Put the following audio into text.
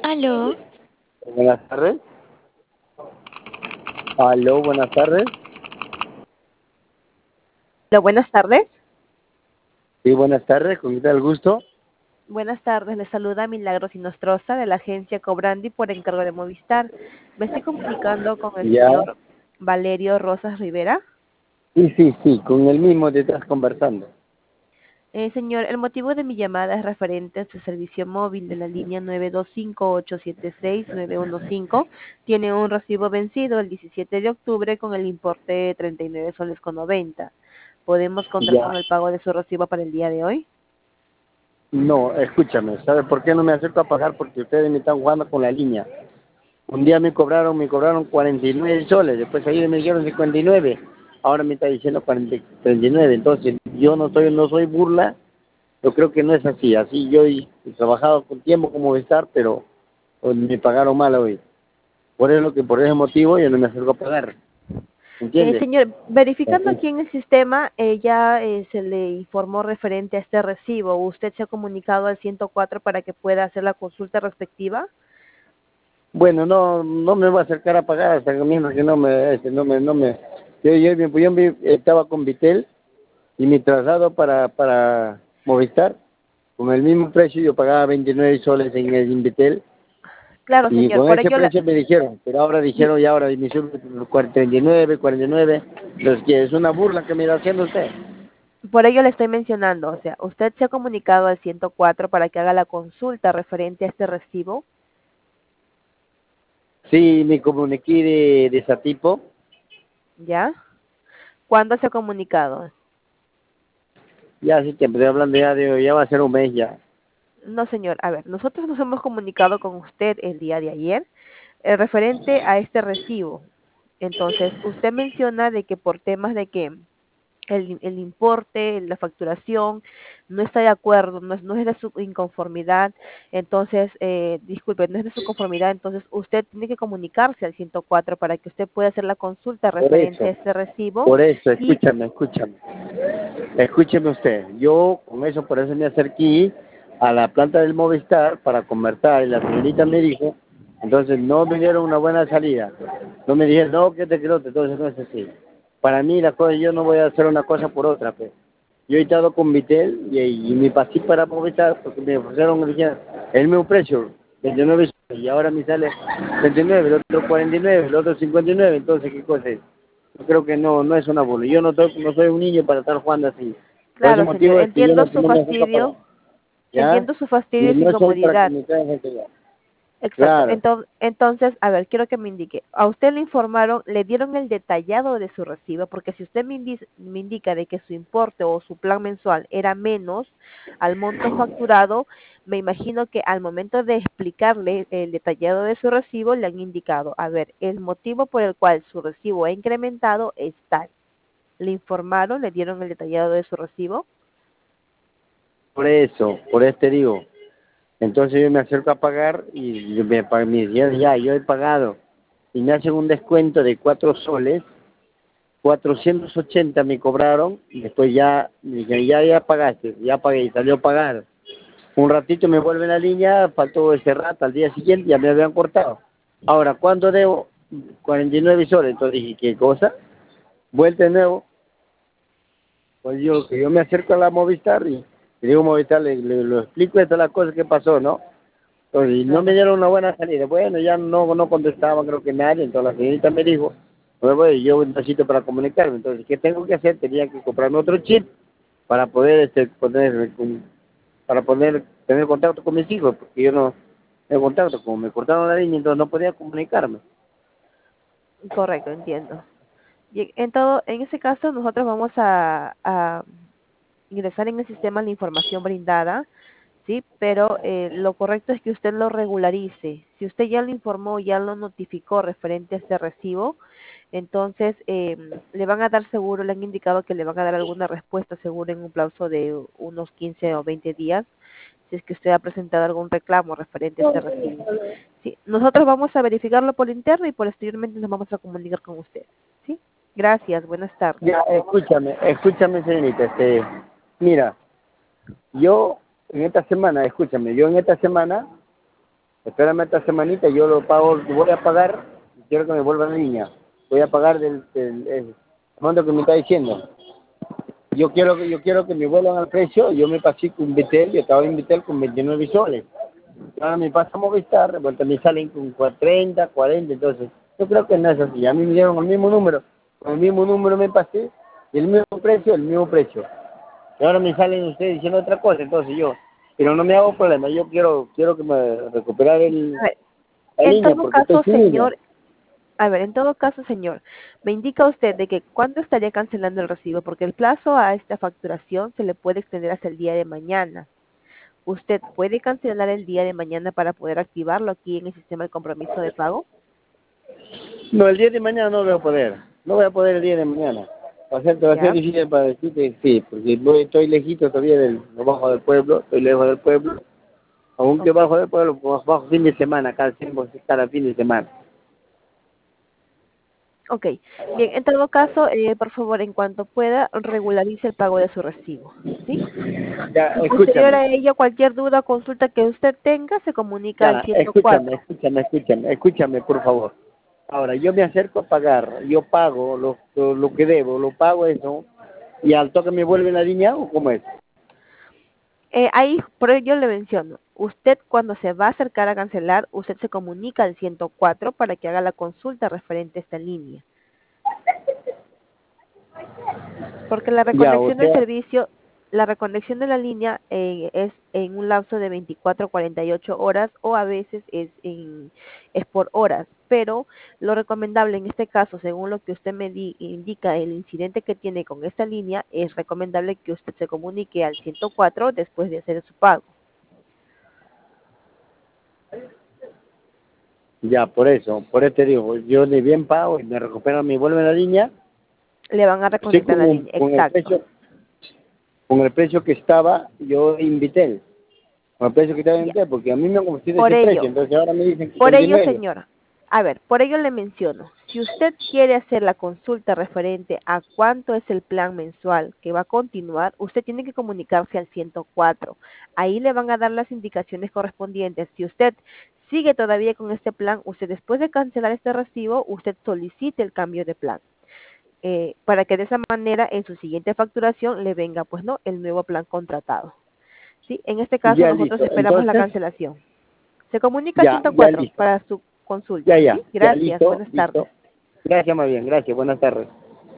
Aló, Buenas tardes. Aló, buenas tardes. Hola, buenas tardes. Sí, buenas tardes. ¿Con quién da el gusto? Buenas tardes, le saluda Milagros Inostroza de la agencia Cobrandi por encargo de Movistar. Me estoy comunicando con el Ya. señor Valerio Rosas Rivera. Sí, con el mismo te estás conversando. Señor, el motivo de mi llamada es referente a su servicio móvil de la línea 925-876-915. Tiene un recibo vencido el 17 de octubre con el importe de 39 soles con 90. ¿Podemos contar Ya. con el pago de su recibo para el día de hoy? No, escúchame, ¿sabe por qué no me acerco a pagar? Porque ustedes me están jugando con la línea. Un día me cobraron 49 soles, después ayer me dijeron 59, ahora me está diciendo 40, 39. Entonces, yo no soy burla, yo creo que no es así. Así yo he trabajado con tiempo como estar, pero me pagaron mal hoy. Por ese motivo yo no me acerco a pagar. ¿Entiendes? Señor, verificando Así. aquí en el sistema, ya se le informó referente a este recibo. ¿Usted se ha comunicado al 104 para que pueda hacer la consulta respectiva? Bueno, no me voy a acercar a pagar hasta que mismo que no me. Estaba con Vitel y mi traslado para Movistar, con el mismo precio yo pagaba 29 soles en el Invitel Claro, y señor, con ese precio me dijeron, pero ahora dijeron y ahora me suben 49, entonces que es una burla que me está haciendo usted. por ello le estoy mencionando, o sea, usted se ha comunicado al 104 para que haga la consulta referente a este recibo, Sí, me comuniqué de ese tipo. ¿ya? ¿Cuándo se ha comunicado? Ya hace tiempo, estoy hablando ya va a ser un mes ya. No, señor, a ver, nosotros nos hemos comunicado con usted el día de ayer referente a este recibo. Entonces, usted menciona de que por temas de que el importe, la facturación, no está de acuerdo, no es de su inconformidad, entonces, disculpe, no es de su conformidad, entonces usted tiene que comunicarse al 104 para que usted pueda hacer la consulta Por referente a eso, este recibo por eso, y, escúcheme usted. Yo con eso, por eso me acerqué a la planta del Movistar para conversar y la señorita me dijo, entonces no me dieron una buena salida. No me dijeron, no, que te creo, entonces no es así. Para mí la cosa, yo no voy a hacer una cosa por otra, pues. Yo he estado con Vitel y me pasé para Movistar porque me ofrecieron el mismo precio, 29 y ahora me sale 39, el otro 49, el otro 59, entonces ¿qué cosa es? Yo creo que no es una burla. Yo no soy un niño para estar jugando así. Por ese claro, señor, motivo es que yo no me acerco a pagar. ¿Ya? entiendo su Y fastidio y su no soy para que incomodidad. me traigan gente ya. Exacto. Claro. Entonces, a ver, quiero que me indique. A usted le informaron, le dieron el detallado de su recibo, porque si usted me indica de que su importe o su plan mensual era menos al monto facturado, me imagino que al momento de explicarle el detallado de su recibo, le han indicado, a ver, el motivo por el cual su recibo ha incrementado es tal. ¿Le informaron, le dieron el detallado de su recibo? Por eso, por este digo. Entonces yo me acerco a pagar y me dijeron, ya, yo he pagado. Y me hacen un descuento de 4 soles, 480 me cobraron, y después ya me dijeron, ya pagaste, ya pagué, y salió a pagar. Un ratito me vuelven la línea, faltó ese rato, al día siguiente ya me habían cortado. Ahora, ¿cuánto debo? 49 soles. Entonces dije, ¿qué cosa? Vuelta de nuevo. Pues yo me acerco a la Movistar y le digo Movistar, lo explico, esta es la cosa que pasó, ¿no? Entonces, y no me Claro. dieron una buena salida. Bueno, ya no contestaba, creo que nadie. Entonces la señorita me dijo, pues bueno, yo necesito para comunicarme. Entonces, ¿qué tengo que hacer? Tenía que comprarme otro chip para poder para poder tener contacto con mis hijos, porque yo no tengo contacto, como me cortaron la línea, entonces no podía comunicarme. Correcto, entiendo. Y en ese caso, nosotros vamos a ingresar en el sistema la información brindada, ¿sí? Pero lo correcto es que usted lo regularice. Si usted ya lo informó, ya lo notificó referente a este recibo, entonces le van a dar seguro, le han indicado que le van a dar alguna respuesta seguro en un plazo de unos 15 o 20 días, si es que usted ha presentado algún reclamo referente a este recibo. Sí, nosotros vamos a verificarlo por interno y posteriormente nos vamos a comunicar con usted. ¿Sí? Gracias, buenas tardes. Ya, escúchame, señorita, mira, yo en esta semana espérame esta semanita, yo lo pago, voy a pagar, quiero que me vuelvan la línea, voy a pagar el monto que me está diciendo. Yo quiero que me vuelvan al precio, yo me pasé con Vitel, yo estaba en Vitel con 29 soles. Ahora me pasa a Movistar, de vuelta me salen con 30, 40, entonces yo creo que no es así. A mí me dieron el mismo número, con el mismo número me pasé, y el mismo precio. Y ahora me salen ustedes diciendo otra cosa, entonces yo, pero no me hago problema, yo quiero que me recuperar A ver, la en línea todo porque estoy caso, sin línea. señor, a ver, en todo caso, señor, me indica usted de que cuándo estaría cancelando el recibo, porque el plazo a esta facturación se le puede extender hasta el día de mañana. ¿Usted puede cancelar el día de mañana para poder activarlo aquí en el sistema de compromiso de pago? No, el día de mañana no voy a poder, no voy a poder el día de mañana. Va a ser Ya, difícil para decirte sí, porque estoy lejito todavía bajo del pueblo, estoy lejos del pueblo, aunque ok. bajo del pueblo, bajo fin de semana, cada fin de semana. Ok, bien, en todo caso, por favor, en cuanto pueda, regularice el pago de su recibo, ¿sí? Ya, Y posterior escúchame, a ello, cualquier duda o consulta que usted tenga, se comunica al ya, escúchame, 104. escúchame, escúchame, por favor. Ahora, yo me acerco a pagar, yo pago lo que debo, lo pago eso, y al toque me vuelven la línea, ¿o cómo es? Ahí, por ello le menciono, usted cuando se va a acercar a cancelar, usted se comunica al 104 para que haga la consulta referente a esta línea. Porque la Ya, o reconexión del sea, servicio, la reconexión de la línea es en un lapso de 24 a 48 horas o a veces es por horas. Pero lo recomendable en este caso, según lo que usted me indica, el incidente que tiene con esta línea, es recomendable que usted se comunique al 104 después de hacer su pago. ya, por eso te digo, yo de bien pago y me recuperan, me vuelven la línea, Le van a estoy reconectar la línea. Exacto. con el precio que estaba, yo invité, con el precio que estaba Ya. invité, porque a mí me han ofrecido Por ese precio, ello, entonces ahora me dicen Por ello, 59. señora, a ver, por ello le menciono, si usted quiere hacer la consulta referente a cuánto es el plan mensual que va a continuar, usted tiene que comunicarse al 104. Ahí le van a dar las indicaciones correspondientes. Si usted sigue todavía con este plan, usted después de cancelar este recibo, usted solicite el cambio de plan. Para que de esa manera en su siguiente facturación le venga, pues no, el nuevo plan contratado. ¿Sí? En este caso Ya nosotros listo, esperamos la entonces, cancelación. Se comunica al ya 104 listo, para su consulta, ¿sí? ya Gracias, listo, buenas tardes. listo. Gracias más bien, gracias, buenas tardes.